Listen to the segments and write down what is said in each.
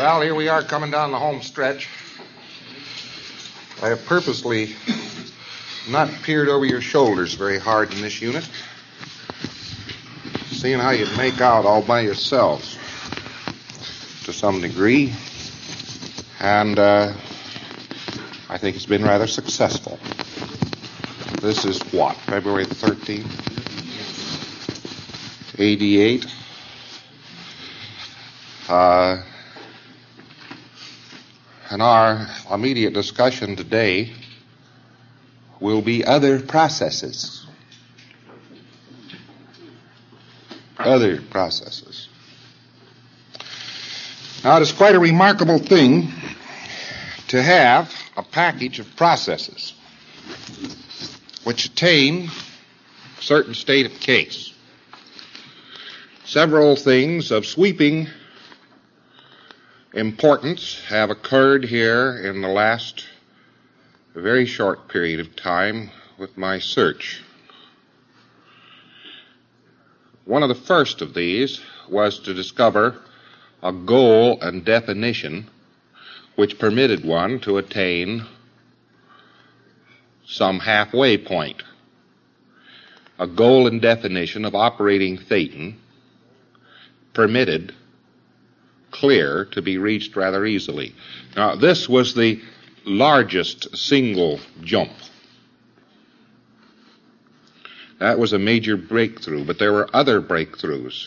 Well, here we are coming down the home stretch. I have purposely not peered over your shoulders very hard in this unit, seeing how you make out all by yourselves to some degree, and I think it's been rather successful. This is what, February the 13th? 88. And our immediate discussion today will be other processes. Other processes. Now, it is quite a remarkable thing to have a package of processes which attain a certain state of case. Several things of sweeping importance have occurred here in the last very short period of time with my search. One of the first of these was to discover a goal and definition which permitted one to attain some halfway point. A goal and definition of operating Thetan permitted clear to be reached rather easily. Now, this was the largest single jump. That was a major breakthrough, but there were other breakthroughs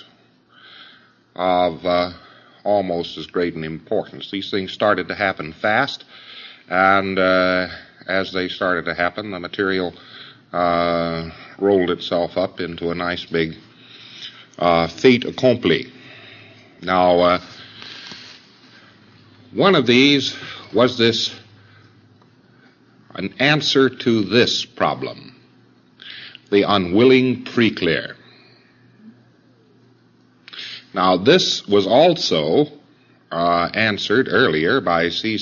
of almost as great an importance. These things started to happen fast, and as they started to happen, the material rolled itself up into a nice big fait accompli. Now, one of these was an answer to this problem, the unwilling preclear. Now, this was also answered earlier by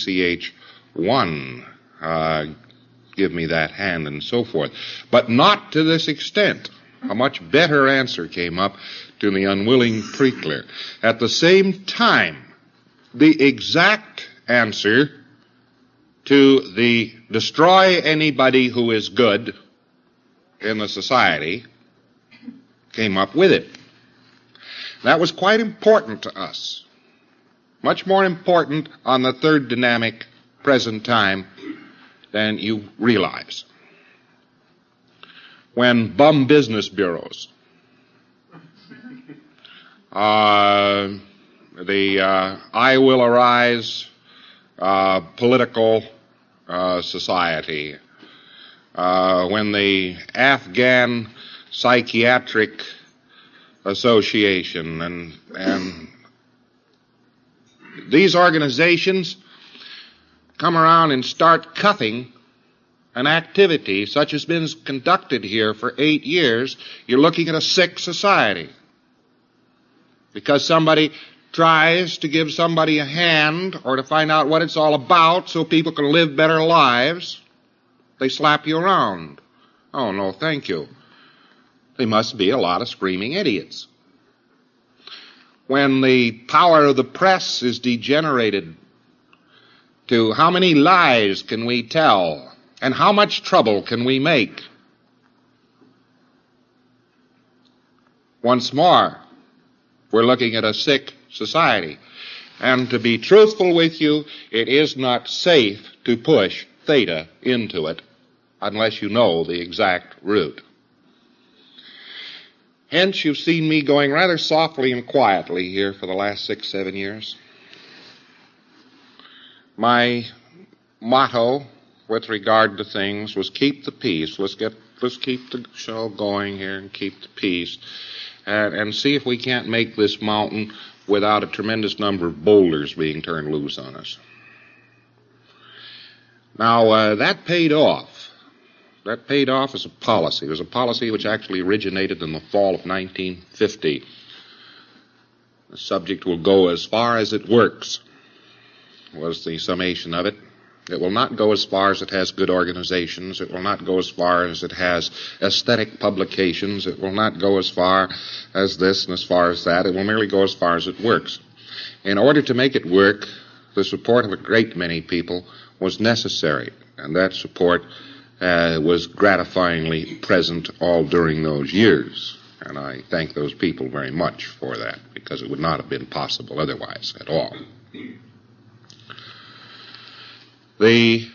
CCH1, give me that hand and so forth, but not to this extent. A much better answer came up to the unwilling preclear. At the same time, the exact answer to the destroy anybody who is good in the society came up with it. That was quite important to us. Much more important on the third dynamic present time than you realize. When bum business bureaus, the I Will Arise political society, when the Afghan Psychiatric Association and these organizations come around and start cuffing an activity such as has been conducted here for 8 years, you're looking at a sick society. Because somebody tries to give somebody a hand or to find out what it's all about so people can live better lives, they slap you around. Oh, no, thank you. They must be a lot of screaming idiots. When the power of the press is degenerated to how many lies can we tell and how much trouble can we make? Once more, we're looking at a sick society. And to be truthful with you, it is not safe to push theta into it unless you know the exact route. Hence, you've seen me going rather softly and quietly here for the last 6-7 years. My motto with regard to things was keep the peace. Let's keep the show going here and keep the peace. And see if we can't make this mountain without a tremendous number of boulders being turned loose on us. Now, that paid off. That paid off as a policy. It was a policy which actually originated in the fall of 1950. The subject will go as far as it works, was the summation of it. It will not go as far as it has good organizations. It will not go as far as it has aesthetic publications. It will not go as far as this and as far as that. It will merely go as far as it works. In order to make it work, the support of a great many people was necessary, and that support was gratifyingly present all during those years. And I thank those people very much for that, because it would not have been possible otherwise at all. The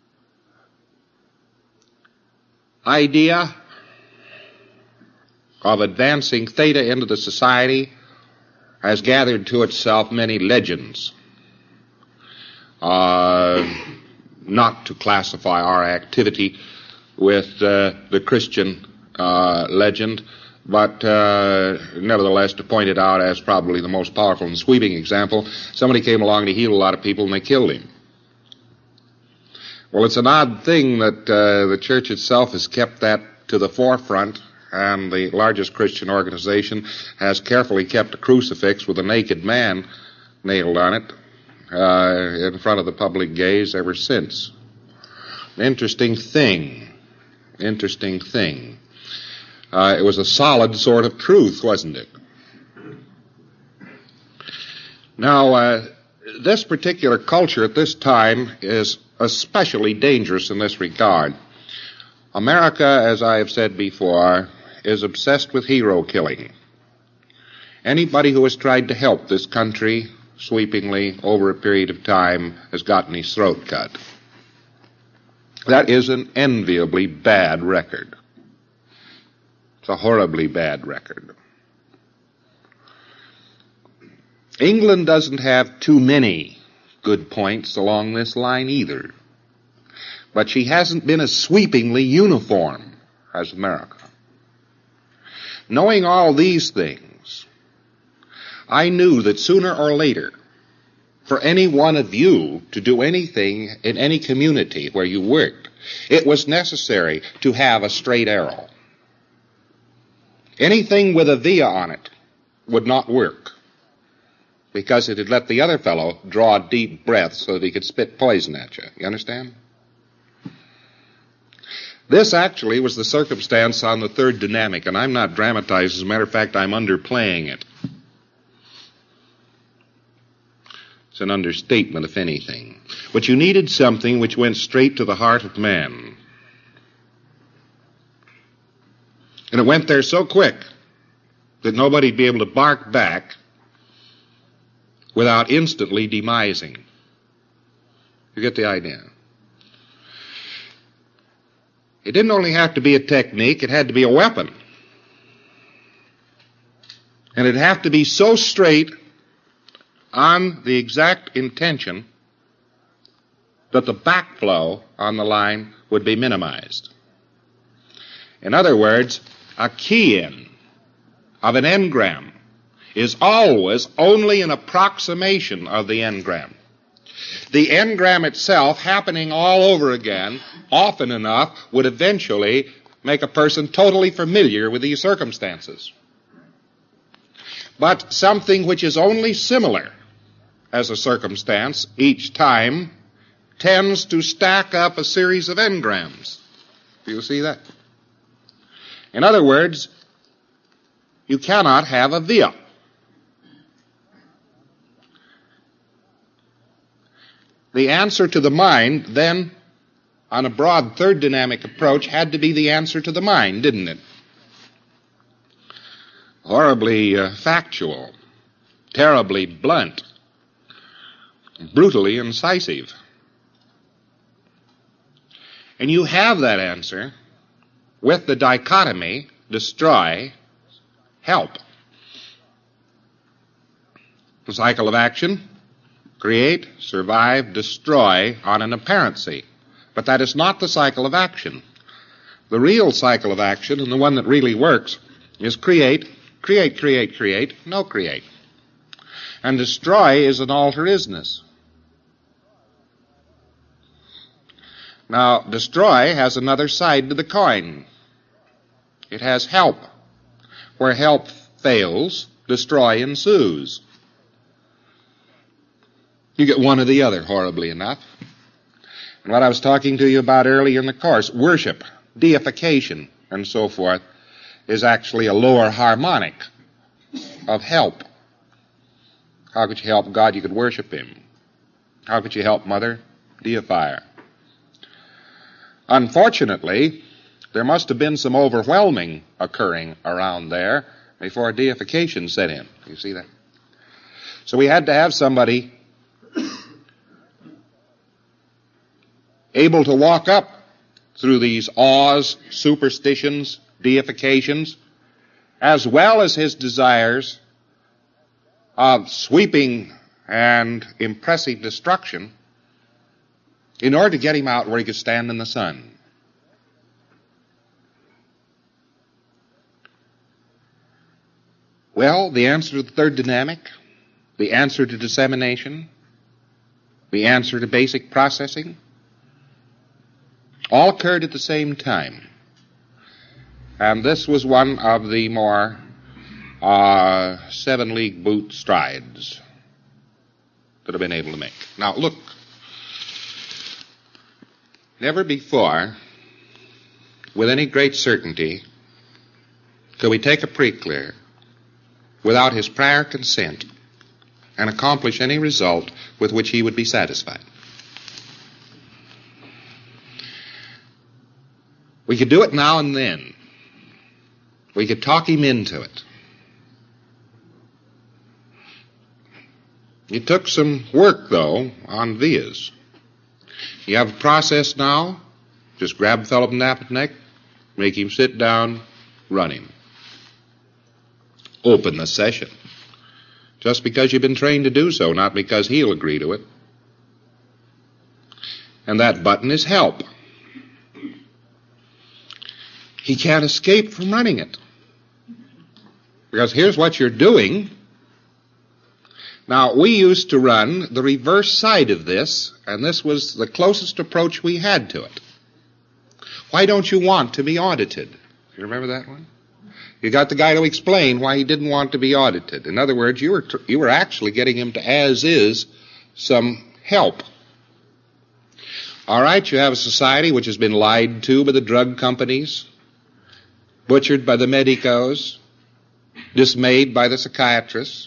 idea of advancing theta into the society has gathered to itself many legends. Not to classify our activity with the Christian legend, but nevertheless to point it out as probably the most powerful and sweeping example. Somebody came along to heal a lot of people and they killed him. Well, it's an odd thing that the church itself has kept that to the forefront, and the largest Christian organization has carefully kept a crucifix with a naked man nailed on it in front of the public gaze ever since. Interesting thing. It was a solid sort of truth, wasn't it? Now, this particular culture at this time is especially dangerous in this regard. America, as I have said before, is obsessed with hero killing. Anybody who has tried to help this country sweepingly over a period of time has gotten his throat cut. That is an enviably bad record. It's a horribly bad record. England doesn't have too many good points along this line either. But she hasn't been as sweepingly uniform as America. Knowing all these things, I knew that sooner or later, for any one of you to do anything in any community where you worked, it was necessary to have a straight arrow. Anything with a via on it would not work, because it had let the other fellow draw a deep breath so that he could spit poison at you. You understand? This actually was the circumstance on the third dynamic, and I'm not dramatizing. As a matter of fact, I'm underplaying it. It's an understatement, if anything. But you needed something which went straight to the heart of man. And it went there so quick that nobody'd be able to bark back without instantly demising. You get the idea? It didn't only have to be a technique, it had to be a weapon. And it'd have to be so straight on the exact intention that the backflow on the line would be minimized. In other words, a key-in of an engram is always only an approximation of the engram. The engram itself, happening all over again, often enough, would eventually make a person totally familiar with these circumstances. But something which is only similar as a circumstance each time tends to stack up a series of engrams. Do you see that? In other words, you cannot have a via. The answer to the mind, then, on a broad third dynamic approach, had to be the answer to the mind, didn't it? Horribly factual, terribly blunt, brutally incisive. And you have that answer with the dichotomy, destroy, help. The cycle of action, create, survive, destroy on an apparency. But that is not the cycle of action. The real cycle of action, and the one that really works, is create, no create. And destroy is an alter-isness. Now, destroy has another side to the coin. It has help. Where help fails, destroy ensues. You get one or the other, horribly enough. And what I was talking to you about earlier in the course, worship, deification, and so forth, is actually a lower harmonic of help. How could you help God? You could worship Him. How could you help Mother? Deify her. Unfortunately, there must have been some overwhelming occurring around there before deification set in. You see that? So we had to have somebody able to walk up through these awes, superstitions, deifications, as well as his desires of sweeping and impressive destruction, in order to get him out where he could stand in the sun. Well, the answer to the third dynamic, the answer to dissemination, the answer to basic processing, all occurred at the same time. And this was one of the more 7-league boot strides that I've been able to make. Now, look. Never before, with any great certainty, could we take a Preclear without his prior consent and accomplish any result with which he would be satisfied. We could do it now and then. We could talk him into it. It took some work, though, on vias. You have a process now, just grab a fellow by the nape of the neck, make him sit down, run him. Open the session. Just because you've been trained to do so, not because he'll agree to it. And that button is help. He can't escape from running it. Because here's what you're doing. Now, we used to run the reverse side of this, and this was the closest approach we had to it. Why don't you want to be audited? You remember that one? You got the guy to explain why he didn't want to be audited. In other words, you were actually getting him to, as is, some help. All right, you have a society which has been lied to by the drug companies, butchered by the medicos, dismayed by the psychiatrists.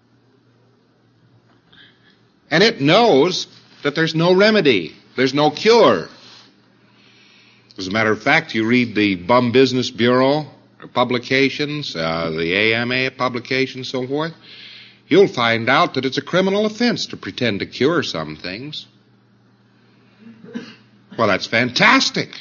And it knows that there's no remedy. There's no cure. As a matter of fact, you read the Bum Business Bureau publications, the AMA publications, so forth, you'll find out that it's a criminal offense to pretend to cure some things. Well, that's fantastic.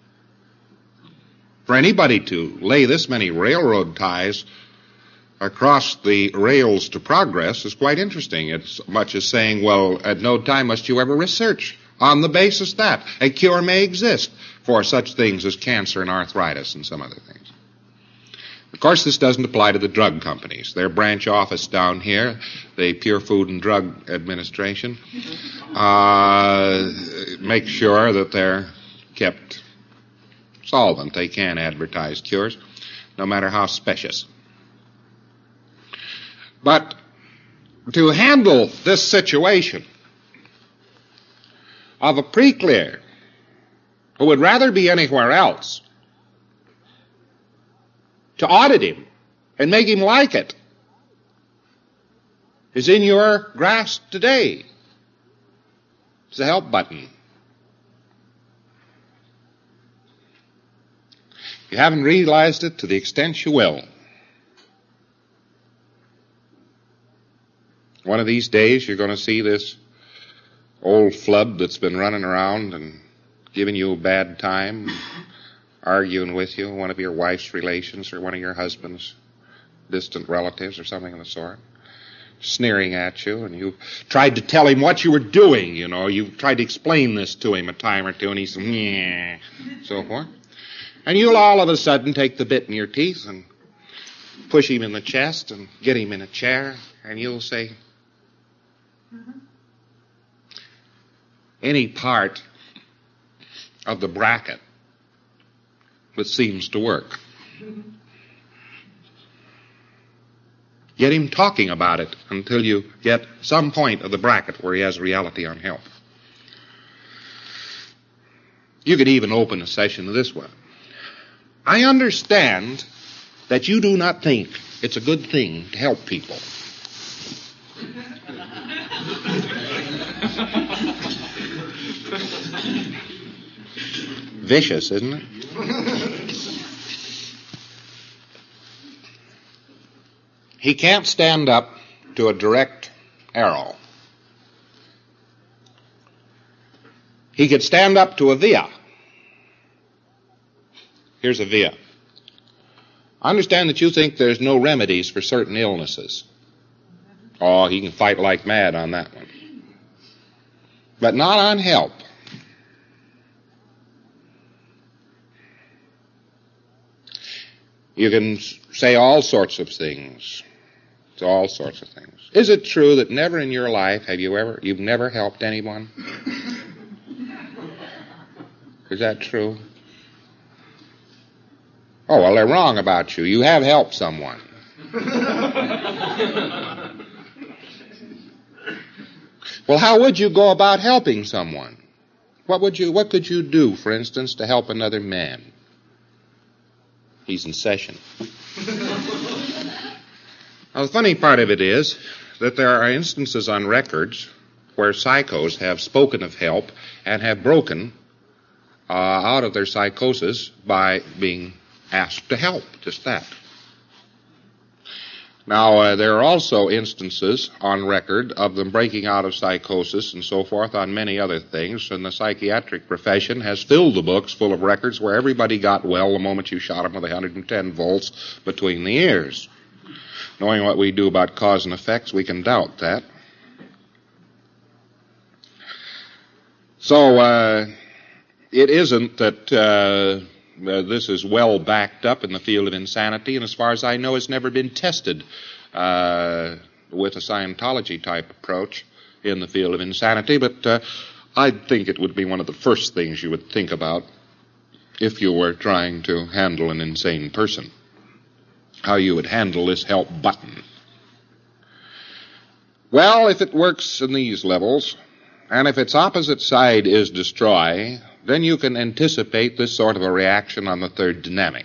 For anybody to lay this many railroad ties across the rails to progress is quite interesting. It's much as saying, well, at no time must you ever research on the basis that a cure may exist for such things as cancer and arthritis and some other things. Of course, this doesn't apply to the drug companies. Their branch office down here, the Pure Food and Drug Administration, make sure that they're kept solvent. They can't advertise cures, no matter how specious. But to handle this situation of a Preclear who would rather be anywhere else, to audit him and make him like it, is in your grasp today. It's the help button. You haven't realized it to the extent you will. One of these days you're going to see this old flub that's been running around and giving you a bad time, arguing with you, one of your wife's relations or one of your husband's distant relatives or something of the sort, sneering at you, and you tried to tell him what you were doing, you know. You tried to explain this to him a time or two, and he said, yeah, so forth. And you'll all of a sudden take the bit in your teeth and push him in the chest and get him in a chair, and you'll say, any part of the bracket that seems to work. Get him talking about it until you get some point of the bracket where he has reality on help. You could even open a session this way. I understand that you do not think it's a good thing to help people. vicious, isn't it? He can't stand up to a direct arrow. He could stand up to a via. Here's a via. I understand that you think there's no remedies for certain illnesses. Oh, he can fight like mad on that one. But not on help. You can say all sorts of things. All sorts of things. Is it true that never in your life you've never helped anyone? Is that true? Oh, well, they're wrong about you. You have helped someone. Well, how would you go about helping someone? What could you do, for instance, to help another man? He's in session. Now, the funny part of it is that there are instances on records where psychos have spoken of help and have broken out of their psychosis by being asked to help, just that. Now, there are also instances on record of them breaking out of psychosis and so forth on many other things, and the psychiatric profession has filled the books full of records where everybody got well the moment you shot them with 110 volts between the ears. Knowing what we do about cause and effects, we can doubt that. So, it isn't that this is well backed up in the field of insanity, and as far as I know, it's never been tested with a Scientology-type approach in the field of insanity, but I think it would be one of the first things you would think about if you were trying to handle an insane person, how you would handle this help button. Well, if it works in these levels, and if its opposite side is destroy, then you can anticipate this sort of a reaction on the third dynamic.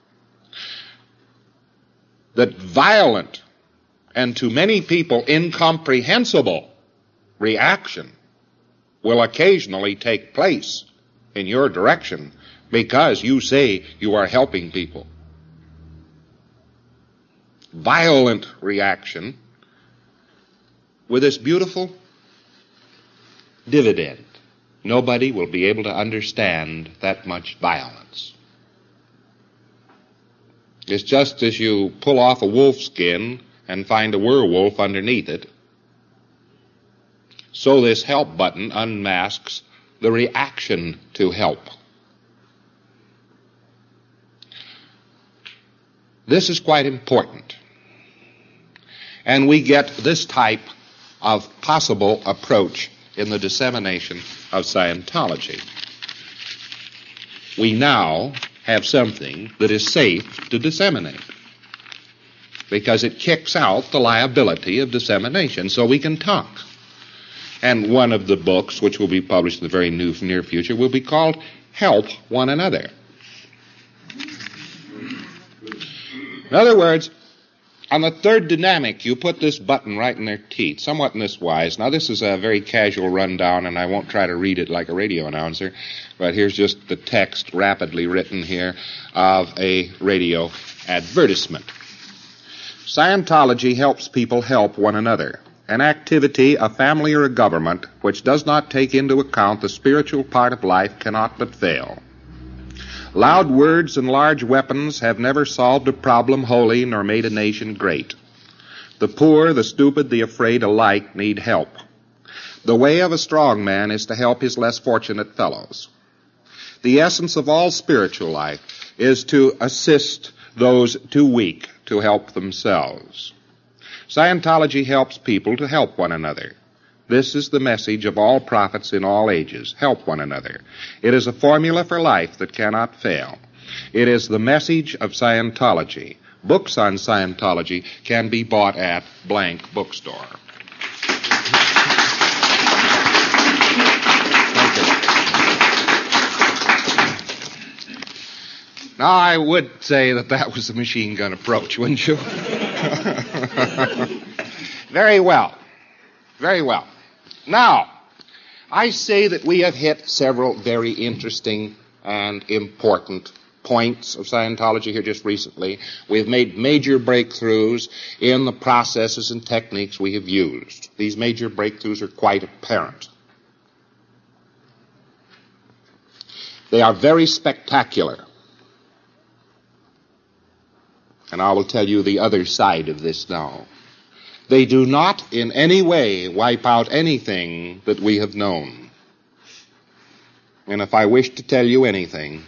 That violent and to many people incomprehensible reaction will occasionally take place in your direction because you say you are helping people. Violent reaction with this beautiful dividend. Nobody will be able to understand that much violence. It's just as you pull off a wolf skin and find a werewolf underneath it, so this help button unmasks the reaction to help. This is quite important. And we get this type of possible approach in the dissemination of Scientology. We now have something that is safe to disseminate because it kicks out the liability of dissemination, so we can talk. And one of the books, which will be published in the very near future, will be called Help One Another. In other words, on the third dynamic, you put this button right in their teeth, somewhat in this wise. Now, this is a very casual rundown, and I won't try to read it like a radio announcer, but here's just the text rapidly written here of a radio advertisement. Scientology helps people help one another, an activity, a family, or a government which does not take into account the spiritual part of life cannot but fail. Loud words and large weapons have never solved a problem wholly nor made a nation great. The poor, the stupid, the afraid alike need help. The way of a strong man is to help his less fortunate fellows. The essence of all spiritual life is to assist those too weak to help themselves. Scientology helps people to help one another. This is the message of all prophets in all ages. Help one another. It is a formula for life that cannot fail. It is the message of Scientology. Books on Scientology can be bought at blank bookstore. Thank you. Now, I would say that was a machine gun approach, wouldn't you? Very well. Very well. Now, I say that we have hit several very interesting and important points of Scientology here just recently. We have made major breakthroughs in the processes and techniques we have used. These major breakthroughs are quite apparent. They are very spectacular. And I will tell you the other side of this now. They do not in any way wipe out anything that we have known. And if I wish to tell you anything,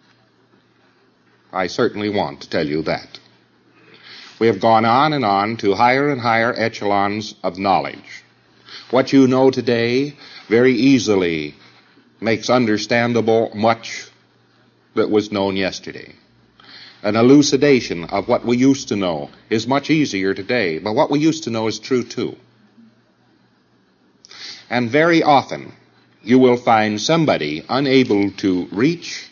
I certainly want to tell you that. We have gone on and on to higher and higher echelons of knowledge. What you know today very easily makes understandable much that was known yesterday. An elucidation of what we used to know is much easier today, but what we used to know is true too. And very often you will find somebody unable to reach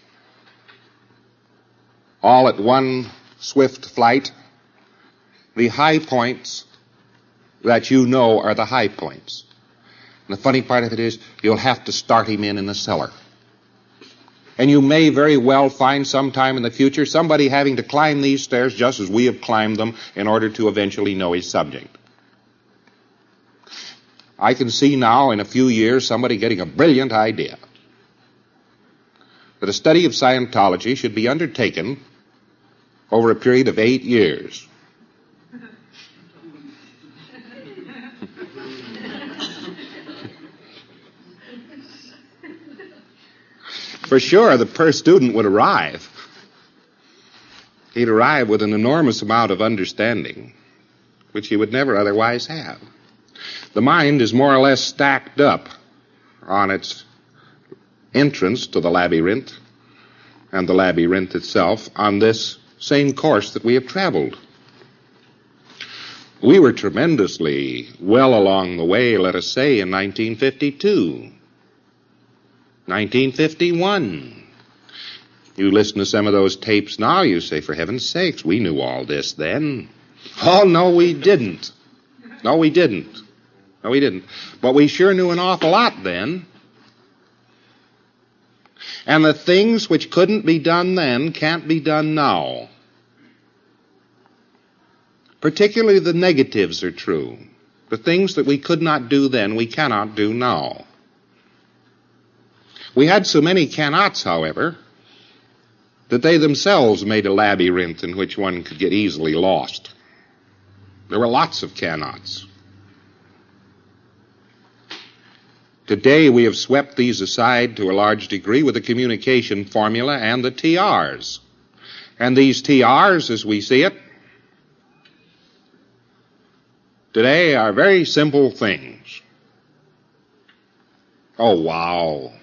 all at one swift flight the high points that you know are the high points. And the funny part of it is you'll have to start him in the cellar. And you may very well find sometime in the future somebody having to climb these stairs just as we have climbed them in order to eventually know his subject. I can see now in a few years somebody getting a brilliant idea that a study of Scientology should be undertaken over a period of 8 years. For sure, the per student would arrive. He'd arrive with an enormous amount of understanding, which he would never otherwise have. The mind is more or less stacked up on its entrance to the labyrinth, and the labyrinth itself on this same course that we have traveled. We were tremendously well along the way, let us say, in 1952. 1951. You listen to some of those tapes now, you say, for heaven's sakes, we knew all this then. Oh, no, we didn't. No, we didn't. No, we didn't. But we sure knew an awful lot then. And the things which couldn't be done then can't be done now. Particularly the negatives are true. The things that we could not do then, we cannot do now. We had so many cannots, however, that they themselves made a labyrinth in which one could get easily lost. There were lots of cannots. Today we have swept these aside to a large degree with the communication formula and the TRs. And these TRs, as we see it, today are very simple things. Oh, wow.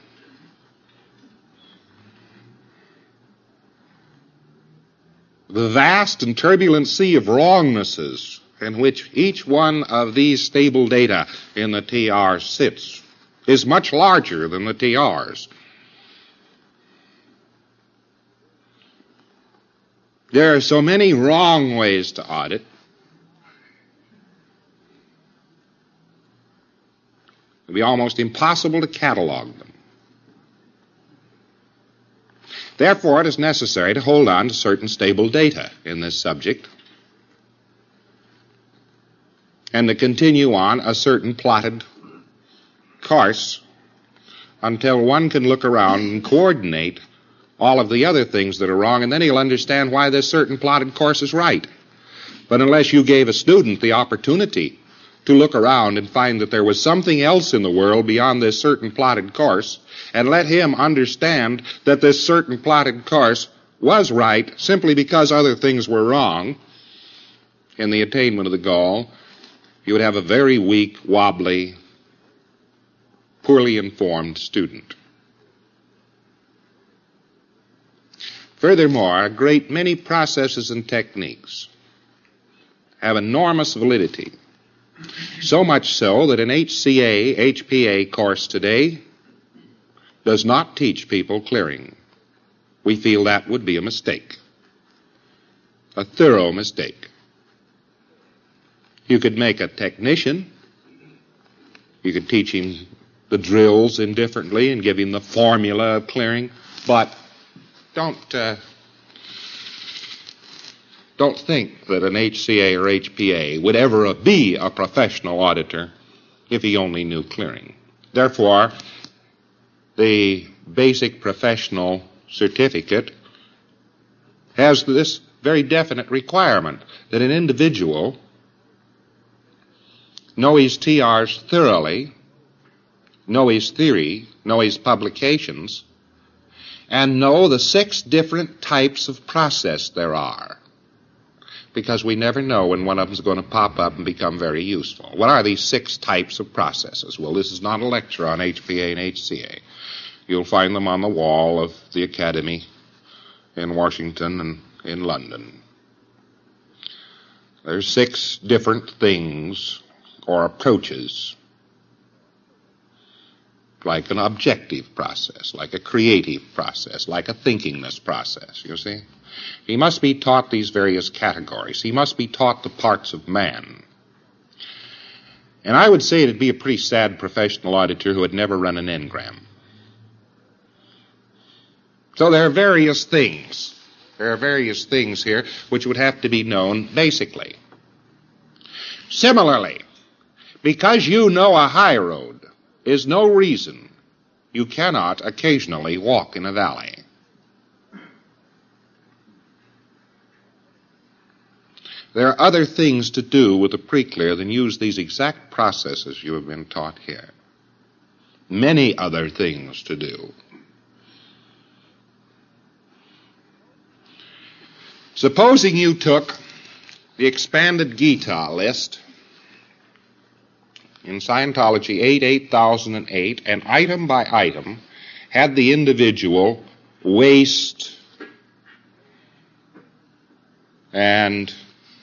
The vast and turbulent sea of wrongnesses in which each one of these stable data in the TR sits is much larger than the TRs. There are so many wrong ways to audit. It would be almost impossible to catalog them. Therefore, it is necessary to hold on to certain stable data in this subject and to continue on a certain plotted course until one can look around and coordinate all of the other things that are wrong, and then he'll understand why this certain plotted course is right. But unless you gave a student the opportunity to look around and find that there was something else in the world beyond this certain plotted course, and let him understand that this certain plotted course was right simply because other things were wrong in the attainment of the goal, you would have a very weak, wobbly, poorly informed student. Furthermore, a great many processes and techniques have enormous validity, so much so that an HCA, HPA course today does not teach people clearing. We feel that would be a mistake, a thorough mistake. You could make a technician, you could teach him the drills indifferently and give him the formula of clearing, but don't think that an HCA or HPA would ever be a professional auditor if he only knew clearing. Therefore, the basic professional certificate has this very definite requirement that an individual know his TRs thoroughly, know his theory, know his publications, and know the 6 different types of process there are. Because we never know when one of them is going to pop up and become very useful. What are these 6 types of processes? Well, this is not a lecture on HPA and HCA. You'll find them on the wall of the Academy in Washington and in London. There's 6 different things or approaches, like an objective process, like a creative process, like a thinkingness process, you see. He must be taught these various categories. He must be taught the parts of man. And I would say it'd be a pretty sad professional auditor who had never run an engram. So there are various things. There are various things here which would have to be known basically. Similarly, because you know a high road is no reason you cannot occasionally walk in a valley. There are other things to do with the pre-clear than use these exact processes you have been taught here. Many other things to do. Supposing you took the expanded Gita list in Scientology 8008 and item by item had the individual waste and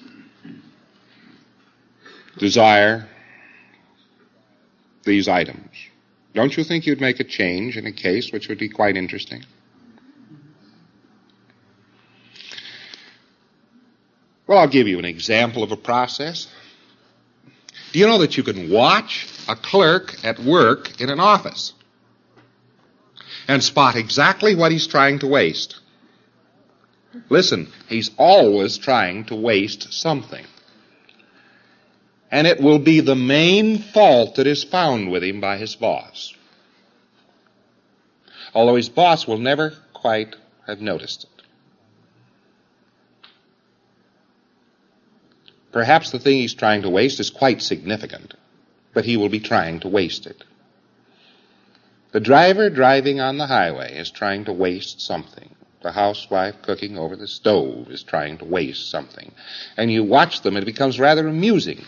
desire these items. Don't you think you'd make a change in a case which would be quite interesting? Well, I'll give you an example of a process. Do you know that you can watch a clerk at work in an office and spot exactly what he's trying to waste? Listen, he's always trying to waste something. And it will be the main fault that is found with him by his boss. Although his boss will never quite have noticed it. Perhaps the thing he's trying to waste is quite significant, but he will be trying to waste it. The driver driving on the highway is trying to waste something. The housewife cooking over the stove is trying to waste something. And you watch them, and it becomes rather amusing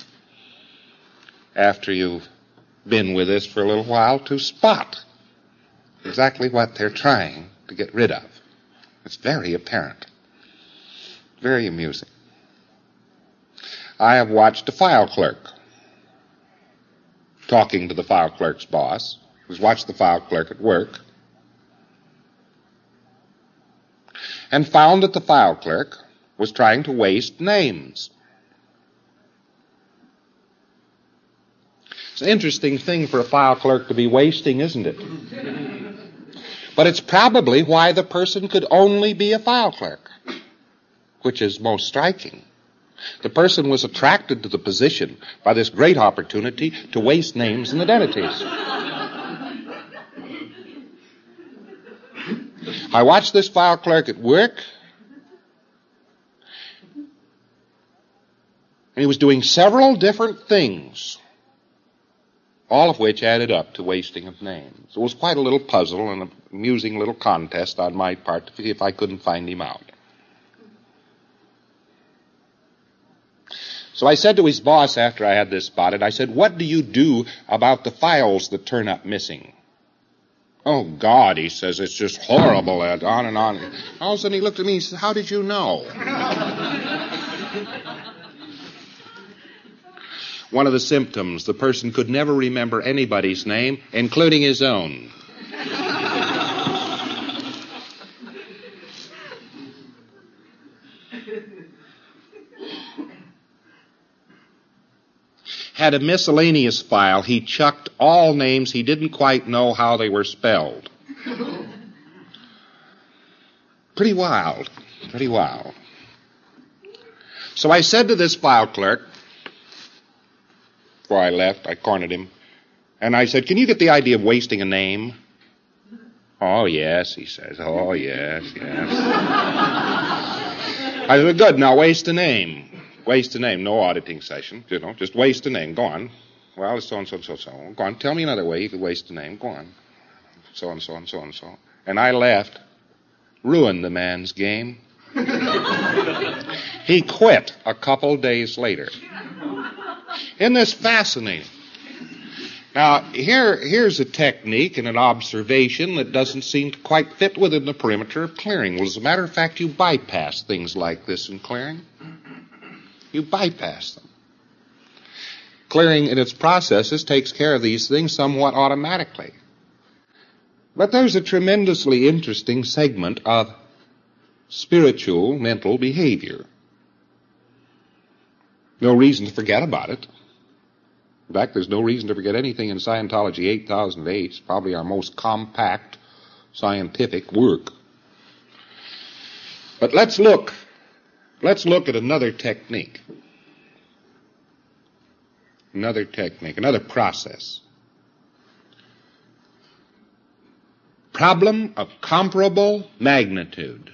after you've been with this for a little while to spot exactly what they're trying to get rid of. It's very apparent. Very amusing. I have watched a file clerk talking to the file clerk's boss, who's watched the file clerk at work, and found that the file clerk was trying to waste names. It's an interesting thing for a file clerk to be wasting, isn't it? But it's probably why the person could only be a file clerk, which is most striking. The person was attracted to the position by this great opportunity to waste names and identities. I watched this file clerk at work, and he was doing several different things, all of which added up to wasting of names. It was quite a little puzzle and an amusing little contest on my part to see if I couldn't find him out. So I said to his boss after I had this spotted, I said, "What do you do about the files that turn up missing?" "Oh, God," he says, "it's just horrible," and on and on. All of a sudden he looked at me and he said, "How did you know?" One of the symptoms, the person could never remember anybody's name, including his own. Had a miscellaneous file, he chucked all names he didn't quite know how they were spelled. Pretty wild. Pretty wild. So I said to this file clerk, before I left, I cornered him, and I said, can you get the idea of wasting a name? Oh, yes, he says. Oh, yes, yes. I said, good, now waste a name. Waste a name, no auditing session, just waste a name. Go on. Well, it's so-and-so, so-and-so. Go on, tell me another way you could waste a name. Go on. So-and-so and so-and-so. And I left. Ruined the man's game. He quit a couple days later. Isn't this fascinating? Now, here's a technique and an observation that doesn't seem to quite fit within the perimeter of clearing. Well, as a matter of fact, you bypass things like this in clearing. You bypass them. Clearing in its processes takes care of these things somewhat automatically. But there's a tremendously interesting segment of spiritual mental behavior. No reason to forget about it. In fact, there's no reason to forget anything in Scientology 8008. It's probably our most compact scientific work. But let's look at another technique. Another process. Problem of comparable magnitude.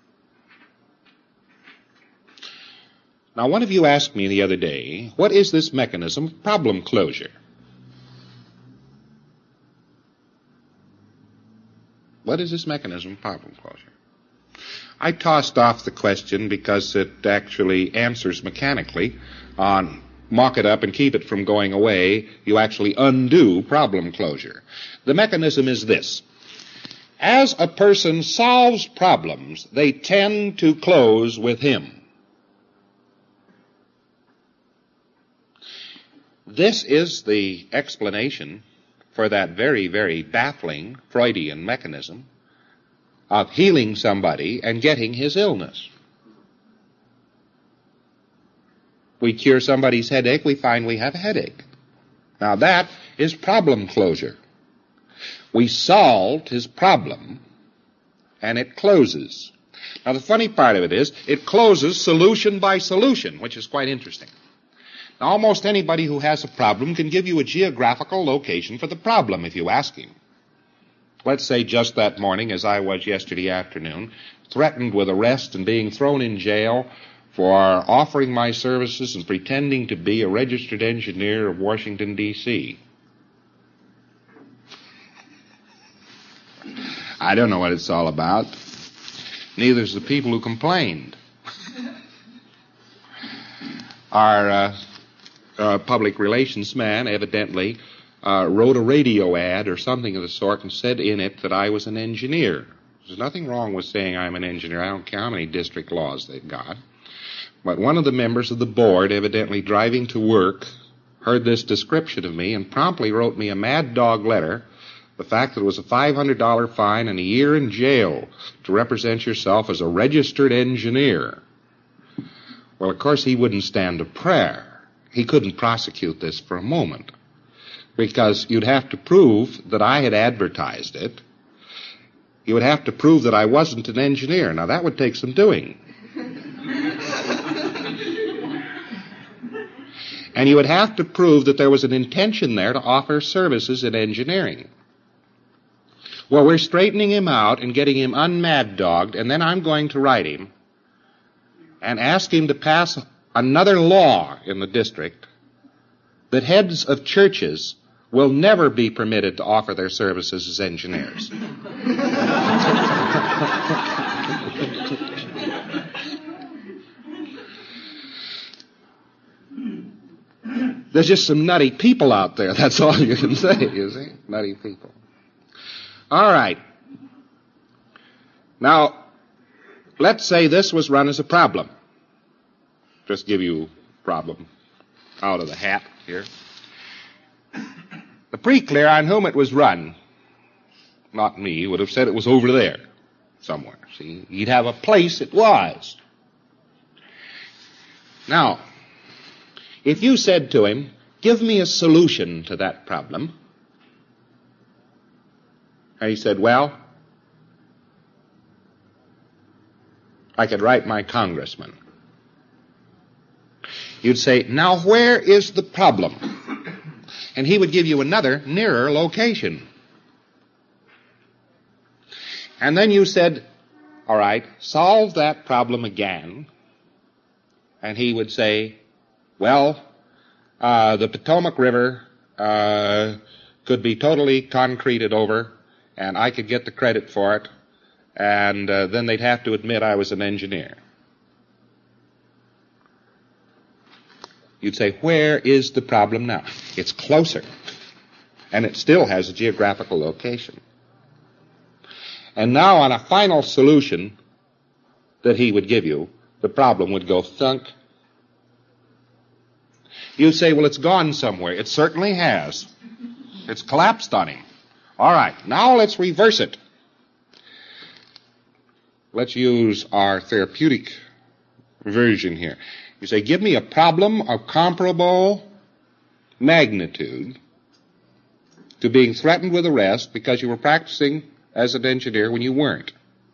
Now, one of you asked me the other day, what is this mechanism of problem closure? What is this mechanism of problem closure? I tossed off the question because it actually answers mechanically on mock it up and keep it from going away. You actually undo problem closure. The mechanism is this. As a person solves problems, they tend to close with him. This is the explanation for that very, very baffling Freudian mechanism of healing somebody and getting his illness. We cure somebody's headache, we find we have a headache. Now that is problem closure. We solved his problem, and it closes. Now the funny part of it is, it closes solution by solution, which is quite interesting. Now almost anybody who has a problem can give you a geographical location for the problem if you ask him. Let's say just that morning, as I was yesterday afternoon, threatened with arrest and being thrown in jail for offering my services and pretending to be a registered engineer of Washington, D.C. I don't know what it's all about. Neither is the people who complained. Our public relations man evidently wrote a radio ad or something of the sort and said in it that I was an engineer. There's nothing wrong with saying I'm an engineer. I don't care how many district laws they've got. But one of the members of the board, evidently driving to work, heard this description of me and promptly wrote me a mad dog letter. The fact that it was a $500 fine and a year in jail to represent yourself as a registered engineer. Well, of course, he wouldn't stand a prayer. He couldn't prosecute this for a moment because you'd have to prove that I had advertised it. You would have to prove that I wasn't an engineer. Now, that would take some doing. And you would have to prove that there was an intention there to offer services in engineering. Well, we're straightening him out and getting him unmad-dogged, and then I'm going to write him and ask him to pass another law in the district that heads of churches will never be permitted to offer their services as engineers. There's just some nutty people out there. That's all you can say, you see? Nutty people. All right. Now, let's say this was run as a problem. Just give you a problem out of the hat here. The pre-clear on whom it was run, not me, would have said it was over there somewhere. See, he'd have a place it was. Now, if you said to him, give me a solution to that problem, and he said, well, I could write my congressman. You'd say, now where is the problem? And he would give you another nearer location. And then you said, all right, solve that problem again. And he would say, well, the Potomac River could be totally concreted over, and I could get the credit for it, and then they'd have to admit I was an engineer. You'd say, where is the problem now? It's closer, and it still has a geographical location. And now on a final solution that he would give you, the problem would go thunk. You say, well, it's gone somewhere. It certainly has. It's collapsed on him. All right, now let's reverse it. Let's use our therapeutic version here. You say, give me a problem of comparable magnitude to being threatened with arrest because you were practicing as an engineer when you weren't.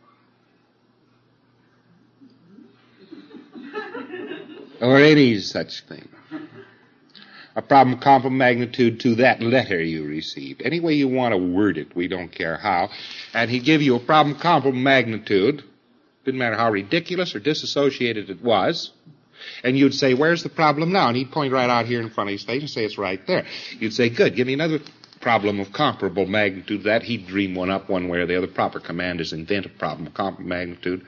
Or any such thing. A problem comparable magnitude to that letter you received. Any way you want to word it, we don't care how. And he'd give you a problem comparable magnitude. Didn't matter how ridiculous or disassociated it was. And you'd say, where's the problem now? And he'd point right out here in front of his face and say, it's right there. You'd say, good, give me another problem of comparable magnitude to that. He'd dream one up one way or the other. Proper command is invent a problem of comparable magnitude.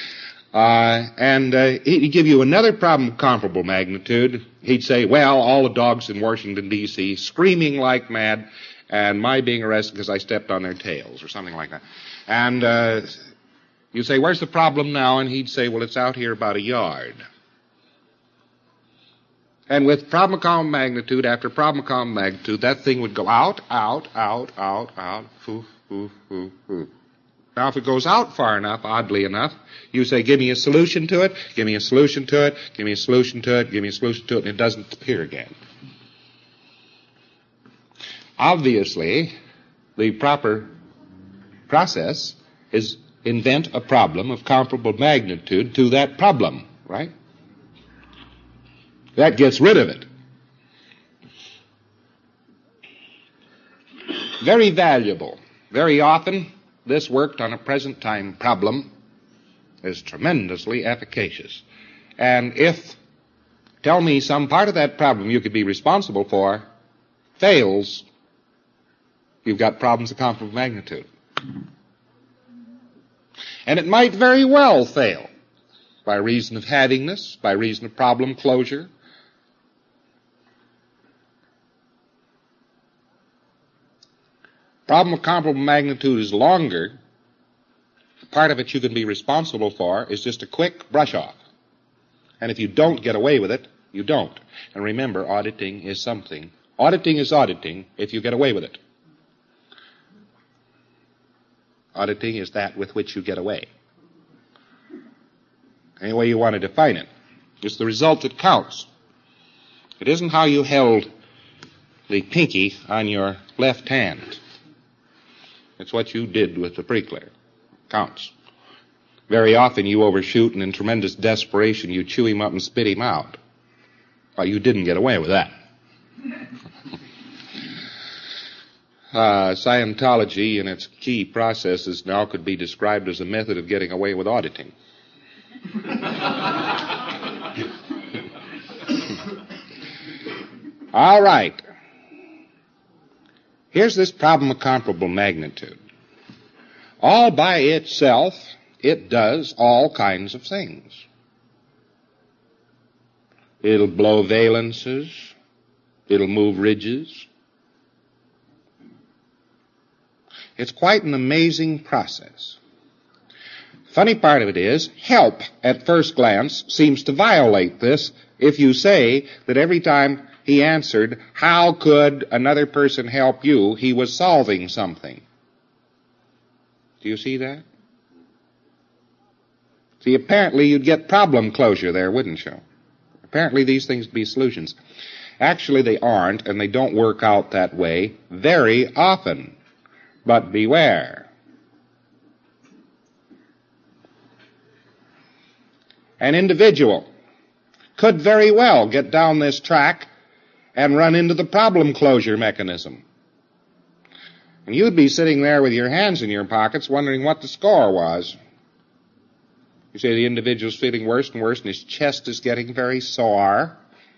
He'd give you another problem of comparable magnitude. He'd say, well, all the dogs in Washington, D.C. screaming like mad, and my being arrested because I stepped on their tails, or something like that. And you'd say, where's the problem now? And he'd say, well, it's out here about a yard. And with problem of common magnitude after problem of common magnitude, that thing would go out, foo, foo, foo, foo. Now, if it goes out far enough, oddly enough, you say, give me a solution to it, give me a solution to it, give me a solution to it, give me a solution to it, and it doesn't appear again. Obviously, the proper process is invent a problem of comparable magnitude to that problem, right? That gets rid of it. Very valuable. Very often, this worked on a present time problem is tremendously efficacious. And if, tell me some part of that problem you could be responsible for fails, you've got problems of comparable magnitude. And it might very well fail by reason of havingness, by reason of problem closure. Problem of comparable magnitude is longer. The part of it you can be responsible for is just a quick brush off. And if you don't get away with it, you don't. And remember, auditing is something. Auditing is auditing if you get away with it. Auditing is that with which you get away. Any way you want to define it. It's the result that counts. It isn't how you held the pinky on your left hand. It's what you did with the Preclair. Counts. Very often you overshoot, and in tremendous desperation you chew him up and spit him out. Well, you didn't get away with that. Scientology and its key processes now could be described as a method of getting away with auditing. All right. Here's this problem of comparable magnitude. All by itself, it does all kinds of things. It'll blow valences. It'll move ridges. It's quite an amazing process. Funny part of it is, help at first glance seems to violate this if you say that every time he answered, how could another person help you, he was solving something. Do you see that? See, apparently you'd get problem closure there, wouldn't you? Apparently these things would be solutions. Actually they aren't, and they don't work out that way very often. But beware. An individual could very well get down this track and run into the problem closure mechanism. And you'd be sitting there with your hands in your pockets wondering what the score was. You say the individual's feeling worse and worse and his chest is getting very sore.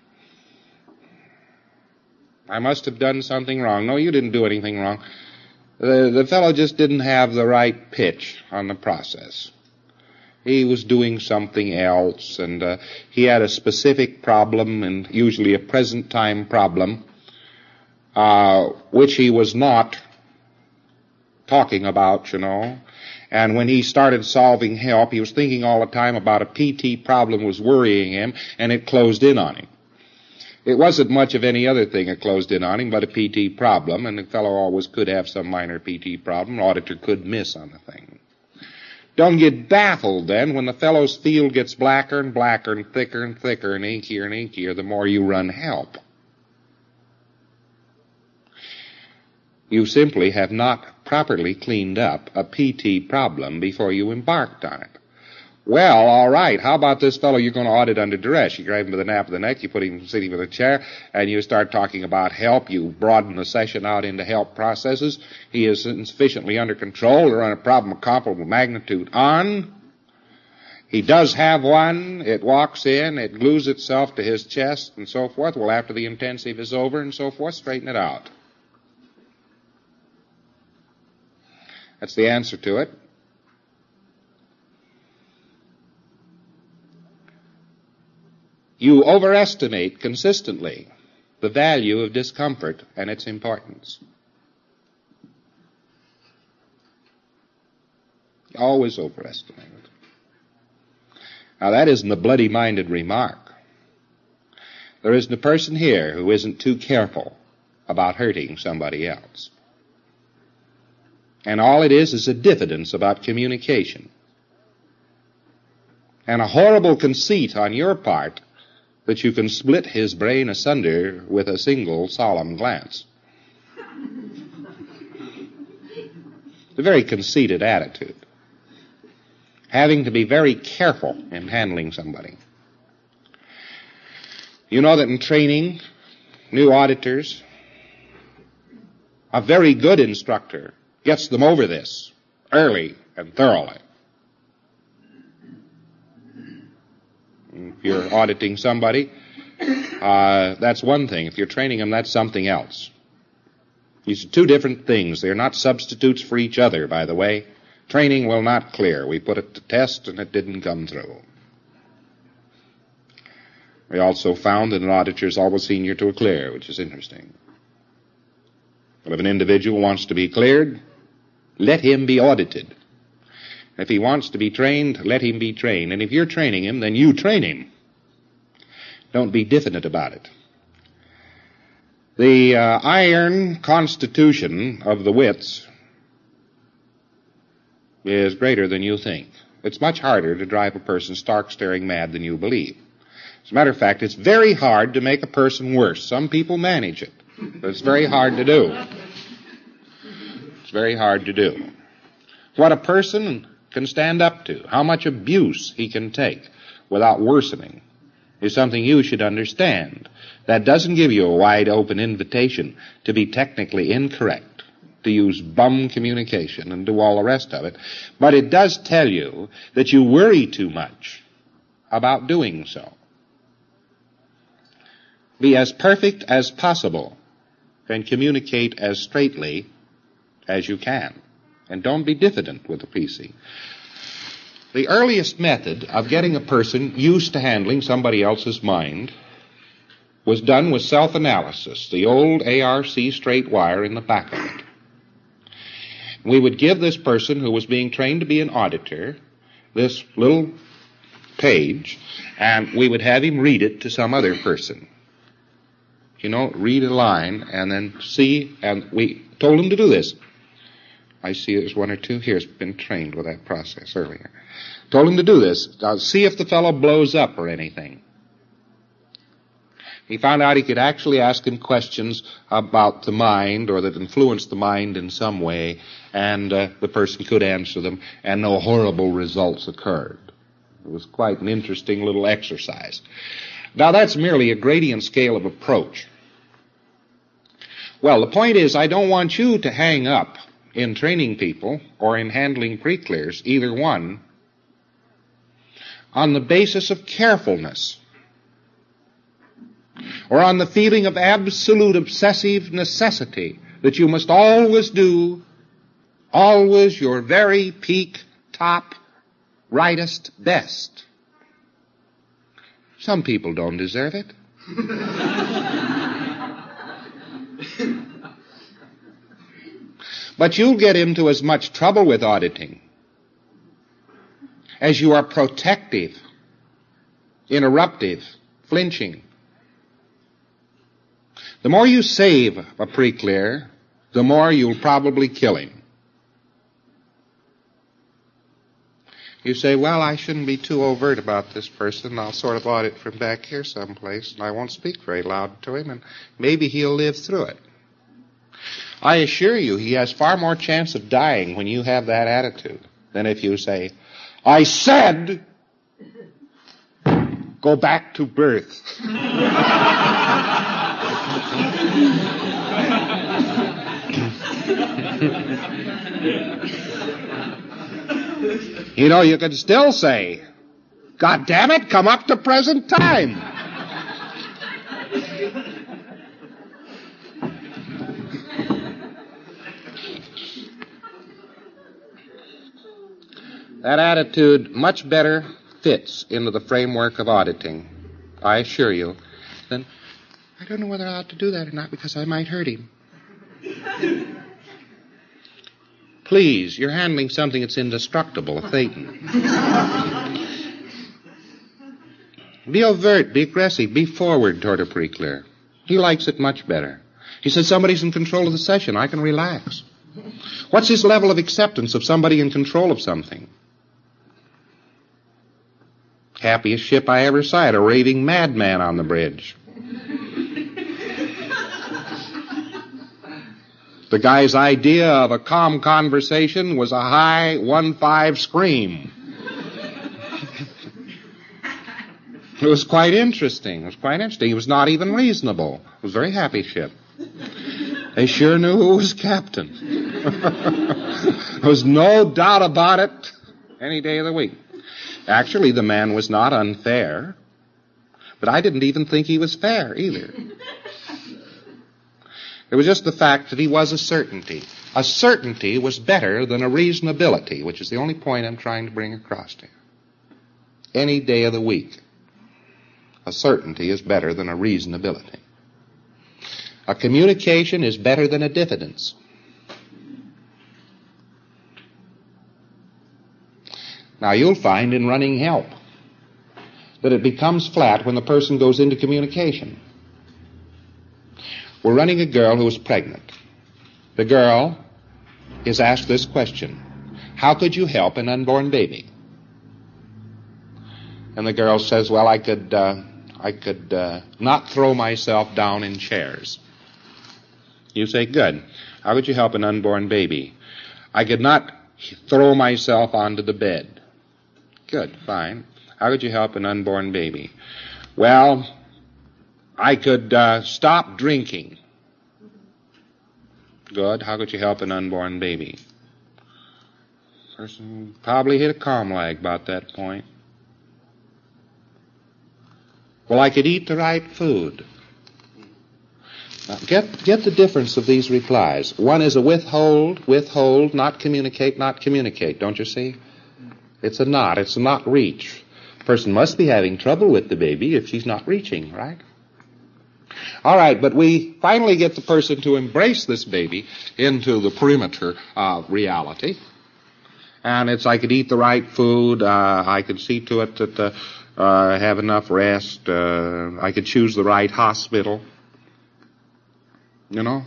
I must have done something wrong. No, you didn't do anything wrong. The fellow just didn't have the right pitch on the process. He was doing something else, and he had a specific problem, and usually a present time problem, which he was not talking about, you know. And when he started solving help, he was thinking all the time about a PT problem was worrying him, and it closed in on him. It wasn't much of any other thing that closed in on him but a PT problem, and the fellow always could have some minor PT problem. An auditor could miss on the thing. Don't get baffled, then, when the fellow's field gets blacker and blacker and thicker and thicker and inkier the more you run help. You simply have not properly cleaned up a PT problem before you embarked on it. Well, all right, how about this fellow you're going to audit under duress? You grab him by the nape of the neck, you put him sitting with a chair, and you start talking about help. You broaden the session out into help processes. He is insufficiently under control to run a problem of comparable magnitude on. He does have one. It walks in, it glues itself to his chest, and so forth. Well, after the intensive is over and so forth, straighten it out. That's the answer to it. You overestimate consistently the value of discomfort and its importance. You always overestimate it. Now, that isn't a bloody-minded remark. There isn't a person here who isn't too careful about hurting somebody else. And all it is a diffidence about communication. And a horrible conceit on your part that you can split his brain asunder with a single solemn glance. It's a very conceited attitude. Having to be very careful in handling somebody. You know that in training, new auditors, a very good instructor gets them over this early and thoroughly. If you're auditing somebody, that's one thing. If you're training them, that's something else. These are two different things. They're not substitutes for each other, by the way. Training will not clear. We put it to test, and it didn't come through. We also found that an auditor is always senior to a clear, which is interesting. But if an individual wants to be cleared, let him be audited. If he wants to be trained, let him be trained. And if you're training him, then you train him. Don't be diffident about it. The iron constitution of the wits is greater than you think. It's much harder to drive a person stark staring mad than you believe. As a matter of fact, it's very hard to make a person worse. Some people manage it, but it's very hard to do. It's very hard to do. What a person can stand up to, how much abuse he can take without worsening, is something you should understand. That doesn't give you a wide open invitation to be technically incorrect, to use bum communication and do all the rest of it, but it does tell you that you worry too much about doing so. Be as perfect as possible and communicate as straightly as you can. And don't be diffident with the PC. The earliest method of getting a person used to handling somebody else's mind was done with self-analysis, the old ARC straight wire in the back of it. We would give this person who was being trained to be an auditor this little page, and we would have him read it to some other person. You know, read a line and then see, and we told him to do this. I see there's one or two here who's been trained with that process earlier. Told him to do this. See if the fellow blows up or anything. He found out he could actually ask him questions about the mind or that influenced the mind in some way, and the person could answer them, and no horrible results occurred. It was quite an interesting little exercise. Now, that's merely a gradient scale of approach. Well, the point is, I don't want you to hang up in training people or in handling pre-clears, either one, on the basis of carefulness or on the feeling of absolute obsessive necessity that you must always do, always your very peak, top, rightest, best. Some people don't deserve it. But you'll get into as much trouble with auditing as you are protective, interruptive, flinching. The more you save a pre-clear, the more you'll probably kill him. You say, well, I shouldn't be too overt about this person. I'll sort of audit from back here someplace, and I won't speak very loud to him, and maybe he'll live through it. I assure you, he has far more chance of dying when you have that attitude than if you say, I said, go back to birth. You know, you could still say, God damn it, come up to present time. That attitude much better fits into the framework of auditing, I assure you, than, I don't know whether I ought to do that or not because I might hurt him. Please, you're handling something that's indestructible, a Thetan. Be overt, be aggressive, be forward toward a pre-clear. He likes it much better. He says somebody's in control of the session. I can relax. What's his level of acceptance of somebody in control of something? Happiest ship I ever saw, a raving madman on the bridge. The guy's idea of a calm conversation was a high 1-5 scream. It was quite interesting. He was not even reasonable. It was a very happy ship. They sure knew who was captain. There was no doubt about it any day of the week. Actually, the man was not unfair, but I didn't even think he was fair either. It was just the fact that he was a certainty. A certainty was better than a reasonability, which is the only point I'm trying to bring across to you. Any day of the week, a certainty is better than a reasonability. A communication is better than a diffidence. Now, you'll find in running help that it becomes flat when the person goes into communication. We're running a girl who is pregnant. The girl is asked this question: how could you help an unborn baby? And the girl says, well, I could not throw myself down in chairs. You say, good. How could you help an unborn baby? I could not throw myself onto the bed. Good, fine. How could you help an unborn baby? Well, I could stop drinking. Good. How could you help an unborn baby? Person probably hit a comm lag about that point. Well, I could eat the right food. Now, get the difference of these replies. One is a withhold, not communicate, don't you see? It's a not reach. The person must be having trouble with the baby if she's not reaching, right? All right, but we finally get the person to embrace this baby into the perimeter of reality. And it's, I could eat the right food, I could see to it that I have enough rest, I could choose the right hospital. You know?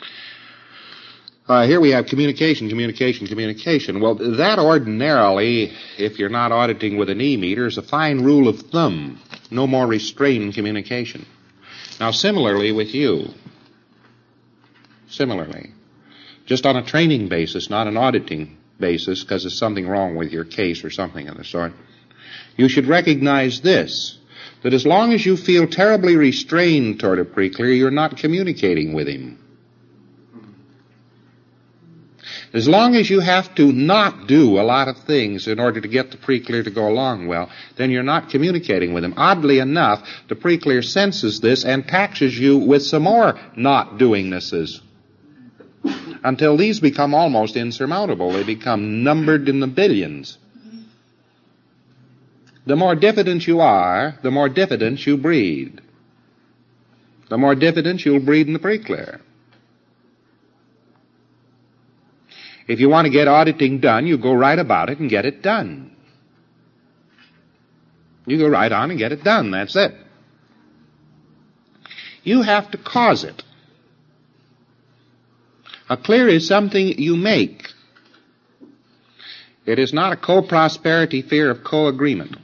Here we have communication. Well, that ordinarily, if you're not auditing with an E-meter, is a fine rule of thumb. No more restrained communication. Now, similarly with you. Just on a training basis, not an auditing basis, because there's something wrong with your case or something of the sort. you should recognize this, that as long as you feel terribly restrained toward a pre-clear, you're not communicating with him. As long as you have to not do a lot of things in order to get the pre-clear to go along well, then you're not communicating with him. Oddly enough, the pre-clear senses this and taxes you with some more not doingnesses until these become almost insurmountable. They become numbered in the billions. The more diffident you are, the more diffidence you breed. The more diffidence you'll breed in the pre-clear. If you want to get auditing done, you go right about it and get it done. You go right on and get it done. That's it. You have to cause it. A clear is something you make. It is not a co-prosperity fear of co-agreement.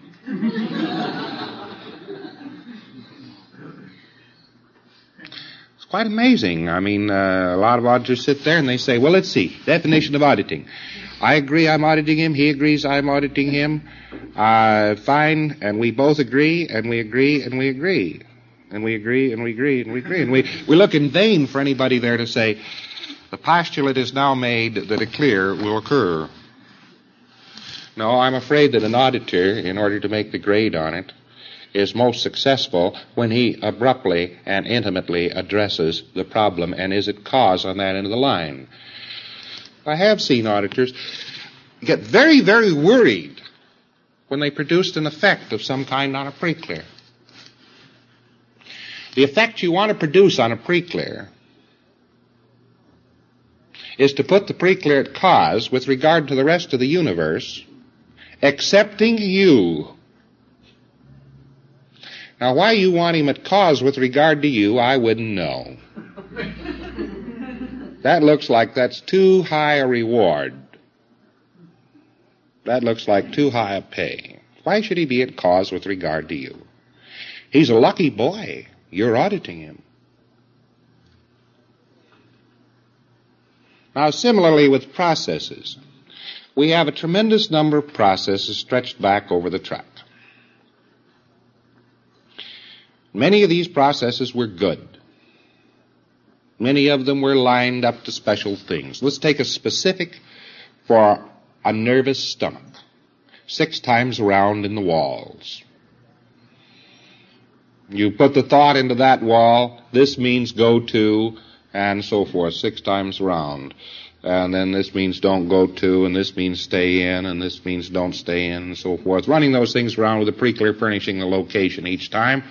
Quite amazing. I mean, a lot of auditors sit there and they say, well, let's see, definition of auditing. I agree I'm auditing him, he agrees I'm auditing him, fine, and we both agree, and we agree, and we agree, and we agree, and we agree, and we agree, and we look in vain for anybody there to say, the postulate is now made that a clear will occur. No, I'm afraid that an auditor, in order to make the grade on it, is most successful when he abruptly and intimately addresses the problem and is at cause on that end of the line. I have seen auditors get very, very worried when they produced an effect of some kind on a pre-clear. The effect you want to produce on a pre-clear is to put the pre-clear at cause with regard to the rest of the universe, excepting you. Now, why you want him at cause with regard to you, I wouldn't know. That looks like that's too high a reward. That looks like too high a pay. Why should he be at cause with regard to you? He's a lucky boy. You're auditing him. Now, similarly with processes, we have a tremendous number of processes stretched back over the track. Many of these processes were good. Many of them were lined up to special things. Let's take a specific for a nervous stomach. 6 times around in the walls. You put the thought into that wall, this means go to, and so forth, 6 times around. And then this means don't go to, and this means stay in, and this means don't stay in, and so forth. Running those things around with the pre-clear furnishing the location each time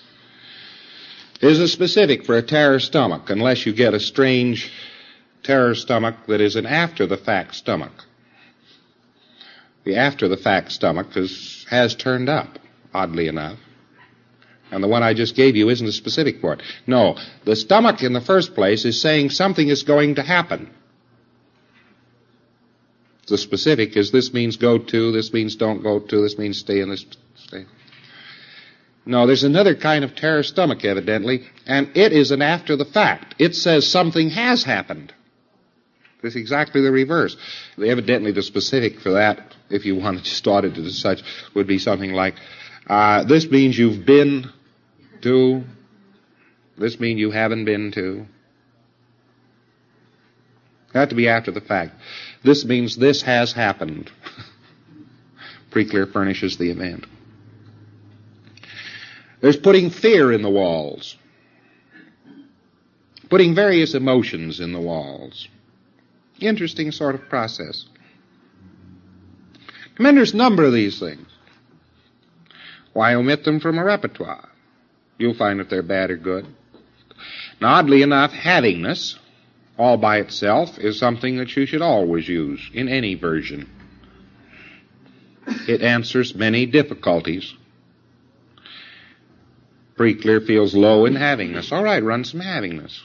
is a specific for a terror stomach, unless you get a strange terror stomach that is an after-the-fact stomach. The after-the-fact stomach has turned up, oddly enough. And the one I just gave you isn't a specific for it. No, the stomach in the first place is saying something is going to happen. The specific is this means go to, this means don't go to, this means stay in, this stay. No, there's another kind of terror stomach, evidently, and it is an after the fact. It says something has happened. It's exactly the reverse. Evidently, the specific for that, if you want to just audit it as such, would be something like, this means you've been to, this means you haven't been to. Got to be after the fact. This means this has happened. Pre-clear furnishes the event. There's putting fear in the walls. Putting various emotions in the walls. Interesting sort of process. Tremendous number of these things. Why omit them from a repertoire? You'll find if they're bad or good. Now, oddly enough, havingness, all by itself, is something that you should always use in any version. It answers many difficulties. Pre-clear feels low in havingness. All right, run some havingness.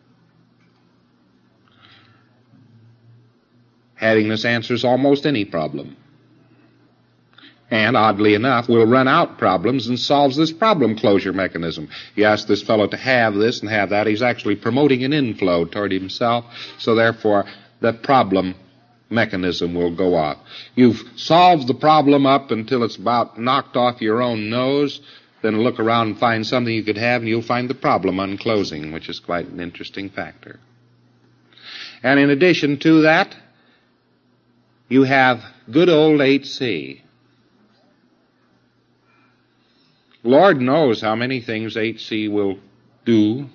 Havingness answers almost any problem. And, oddly enough, will run out problems and solves this problem closure mechanism. You ask this fellow to have this and have that. He's actually promoting an inflow toward himself. So, therefore, the problem mechanism will go off. You've solved the problem up until it's about knocked off your own nose, then look around and find something you could have, and you'll find the problem unclosing, which is quite an interesting factor. And in addition to that, you have good old 8C. Lord knows how many things 8C will do,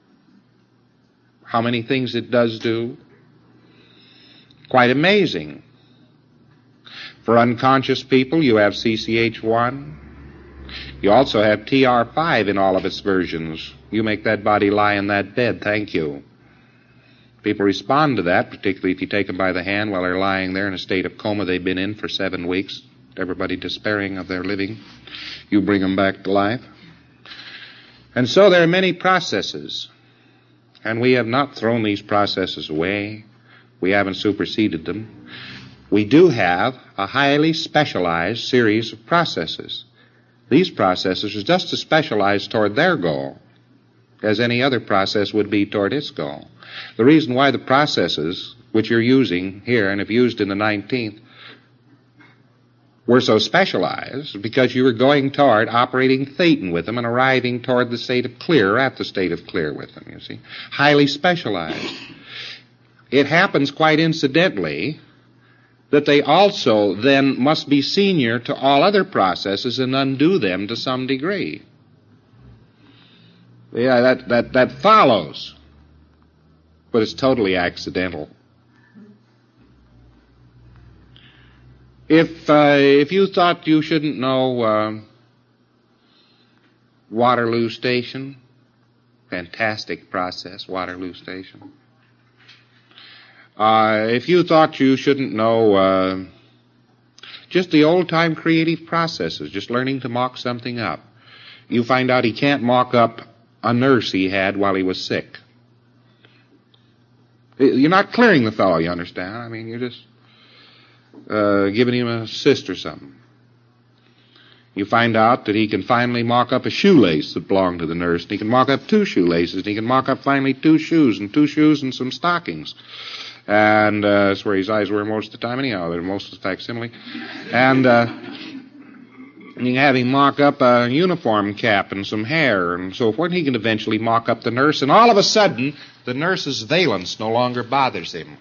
how many things it does do. Quite amazing. For unconscious people, you have CCH1. You also have TR5 in all of its versions. You make that body lie in that bed, thank you. People respond to that, particularly if you take them by the hand while they're lying there in a state of coma they've been in for 7 weeks, everybody despairing of their living. You bring them back to life. And so there are many processes, and we have not thrown these processes away. We haven't superseded them. We do have a highly specialized series of processes. These processes are just as specialized toward their goal as any other process would be toward its goal. The reason why the processes which you're using here and have used in the 19th were so specialized because you were going toward operating thetan with them and arriving toward the state of clear, at the state of clear with them, you see. Highly specialized. It happens quite incidentally that they also then must be senior to all other processes and undo them to some degree. Yeah, that follows, but it's totally accidental. If you thought you shouldn't know Waterloo Station, fantastic process, Waterloo Station. If you thought you shouldn't know just the old-time creative processes, just learning to mock something up, you find out he can't mock up a nurse he had while he was sick. You're not clearing the fellow, you understand? I mean, you're just giving him a cyst or something. You find out that he can finally mock up a shoelace that belonged to the nurse, and he can mock up 2 shoelaces, and he can mock up finally 2 shoes and some stockings. And that's where his eyes were most of the time anyhow. They're most of the facsimile. And you can have him mock up a uniform cap and some hair and so forth. And he can eventually mock up the nurse, and all of a sudden, the nurse's valence no longer bothers him.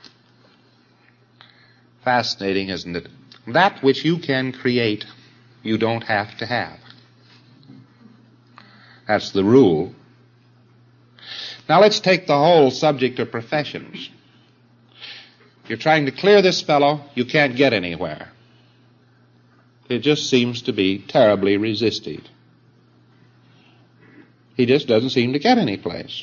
Fascinating, isn't it? That which you can create, you don't have to have. That's the rule. Now let's take the whole subject of professions. You're trying to clear this fellow, you can't get anywhere. It just seems to be terribly resisted. He just doesn't seem to get any place.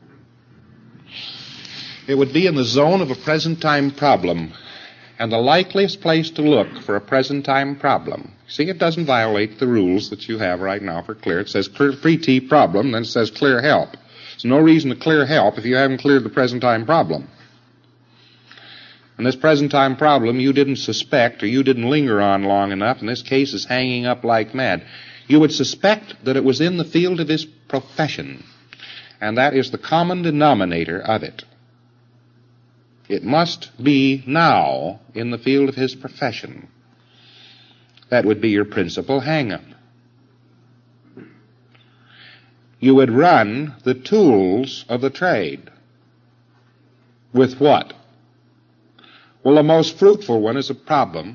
It would be in the zone of a present-time problem, and the likeliest place to look for a present-time problem. See, it doesn't violate the rules that you have right now for clear. It says pre-T problem, then it says clear help. There's no reason to clear help if you haven't cleared the present-time problem. And this present-time problem you didn't suspect or you didn't linger on long enough, and this case is hanging up like mad. You would suspect that it was in the field of his profession, and that is the common denominator of it. It must be now in the field of his profession. That would be your principal hang-up. You would run the tools of the trade. With what? Well, the most fruitful one is a problem,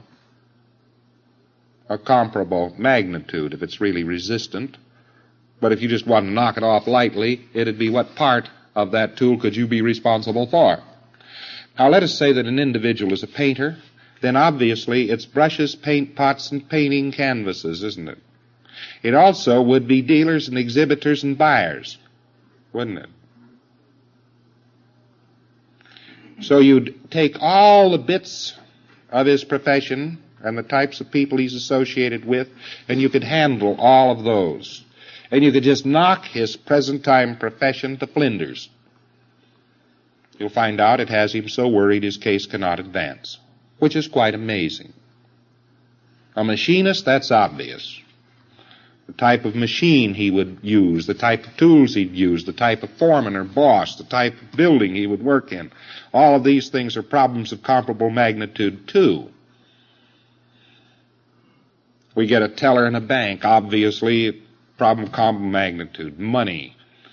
a comparable magnitude if it's really resistant. But if you just want to knock it off lightly, it'd be what part of that tool could you be responsible for? Now, let us say that an individual is a painter. Then obviously it's brushes, paint pots, and painting canvases, isn't it? It also would be dealers and exhibitors and buyers, wouldn't it? So you'd take all the bits of his profession and the types of people he's associated with, and you could handle all of those. And you could just knock his present-time profession to flinders. You'll find out it has him so worried his case cannot advance, which is quite amazing. A machinist, that's obvious. the type of machine he would use, the type of tools he'd use, the type of foreman or boss, the type of building he would work in. All of these things are problems of comparable magnitude, too. We get a teller in a bank, obviously, problem of comparable magnitude. Money,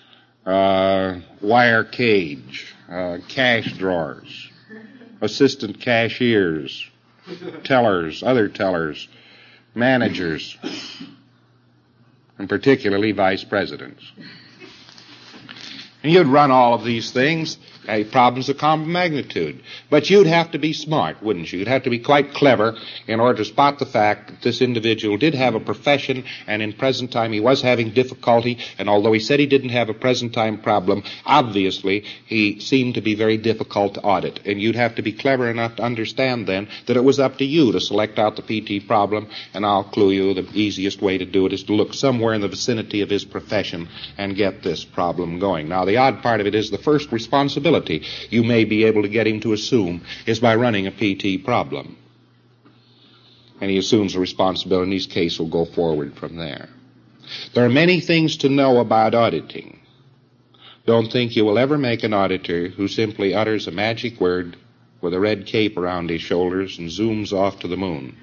wire cage, cash drawers, assistant cashiers, tellers, other tellers, managers, and particularly vice presidents. And you'd run all of these things, problems of common magnitude. But you'd have to be smart, wouldn't you? You'd have to be quite clever in order to spot the fact that this individual did have a profession, and in present time he was having difficulty, and although he said he didn't have a present time problem, obviously he seemed to be very difficult to audit. And you'd have to be clever enough to understand then that it was up to you to select out the PT problem, and I'll clue you the easiest way to do it is to look somewhere in the vicinity of his profession and get this problem going. Now, the odd part of it is the first responsibility you may be able to get him to assume is by running a PT problem. And he assumes the responsibility, and his case will go forward from there. There are many things to know about auditing. Don't think you will ever make an auditor who simply utters a magic word with a red cape around his shoulders and zooms off to the moon.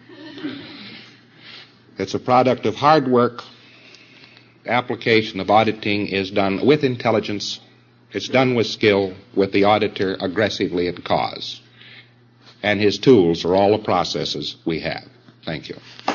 It's a product of hard work. Application of auditing is done with intelligence. It's done with skill, with the auditor aggressively at cause. And his tools are all the processes we have. Thank you.